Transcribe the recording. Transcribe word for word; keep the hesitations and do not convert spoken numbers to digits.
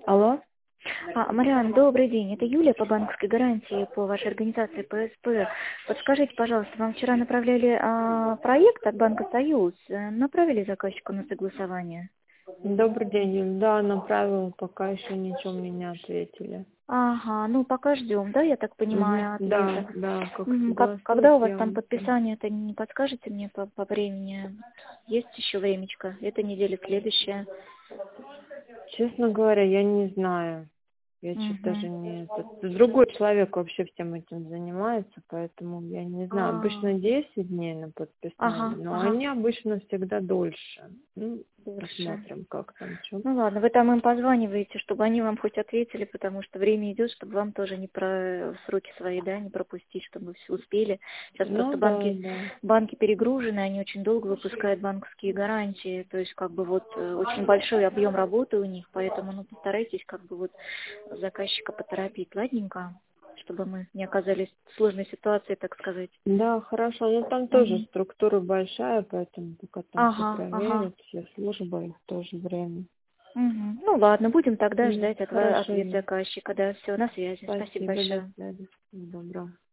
Алло? А, Мариан, добрый день. Это Юлия по банковской гарантии по вашей организации П С П. Подскажите, пожалуйста, вам вчера направляли а, проект от Банка Союз. Э, Направили заказчику на согласование? Добрый день, Юль. Да, направила, пока еще ничего мне не ответили. Ага, ну пока ждем, да, я так Мгм. понимаю, Да, ответа. да, как Мгм, как- согласуюсь, когда у вас я там вам... подписание, это не подскажете мне по, по времени? Есть еще времечко? Эта неделя, следующая. Честно говоря, я не знаю. Я что-то даже Мгм. не... этот- Другой человек вообще всем этим занимается, поэтому я не знаю. А, Обычно десять дней на подписание, ага, но ага, они обычно всегда дольше. Ну, дольше. посмотрим, как там, что. Ну ладно, вы там им позваниваете, чтобы они вам хоть ответили, потому что время идет, чтобы вам тоже не про сроки свои, да, не пропустить, чтобы все успели. Сейчас Ну просто да, банки, да. банки перегружены, они очень долго выпускают банковские гарантии, то есть как бы вот э, очень большой объем работы у них, поэтому ну постарайтесь как бы вот заказчика поторопить, ладненько, чтобы мы не оказались в сложной ситуации, так сказать. Да, хорошо. Ну там тоже Мгм. структура большая, поэтому пока там все Ага, ага. проверят, все службы, тоже время. Мгм. Ну ладно, будем тогда М, ждать от- Хорошо, ответ Юль. заказчика. Да, все, на связи. Спасибо Спасибо, до большое. связи. Всего доброго.